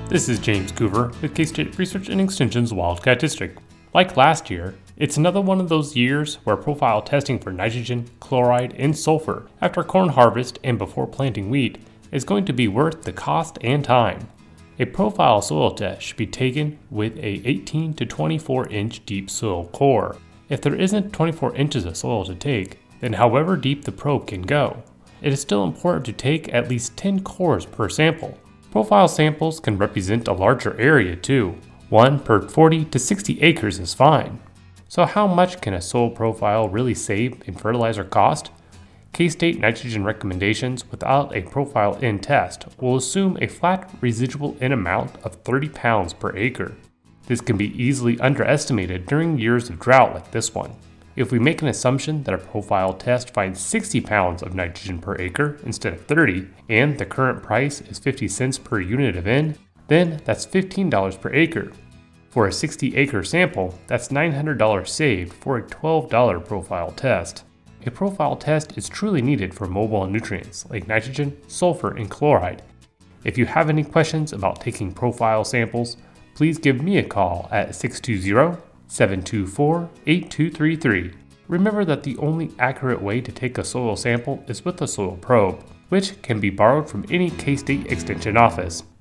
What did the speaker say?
This is James Coover with K-State Research and Extension's Wildcat District. Like last year, it's another one of those years where profile testing for nitrogen, chloride, and sulfur after corn harvest and before planting wheat is going to be worth the cost and time. A profile soil test should be taken with a 18 to 24 inch deep soil core. If there isn't 24 inches of soil to take, then however deep the probe can go. It is still important to take at least 10 cores per sample. Profile samples can represent a larger area too. One per 40 to 60 acres is fine. So how much can a soil profile really save in fertilizer cost? K-State nitrogen recommendations without a profile N test will assume a flat residual N amount of 30 pounds per acre. This can be easily underestimated during years of drought like this one. If we make an assumption that a profile test finds 60 pounds of nitrogen per acre instead of 30, and the current price is 50 cents per unit of N, then that's $15 per acre. For a 60-acre sample, that's $900 saved for a $12 profile test. A profile test is truly needed for mobile nutrients like nitrogen, sulfur, and chloride. If you have any questions about taking profile samples, please give me a call at 620-724-8233. Remember that the only accurate way to take a soil sample is with a soil probe, which can be borrowed from any K-State Extension office.